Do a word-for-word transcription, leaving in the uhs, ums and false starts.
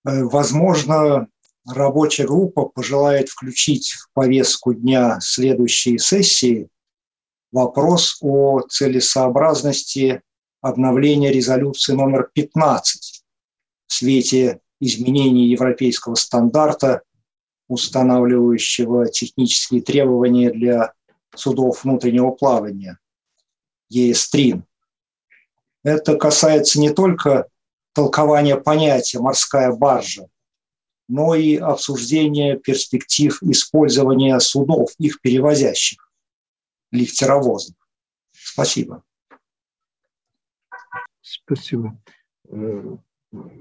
Возможно, рабочая группа пожелает включить в повестку дня следующей сессии вопрос о целесообразности обновления резолюции номер пятнадцать в свете изменений европейского стандарта, устанавливающего технические требования для судов внутреннего плавания и эс три. Это касается не только толкования понятия «морская баржа», но и обсуждения перспектив использования судов, их перевозящих, лифтеровозов. Спасибо. Спасибо.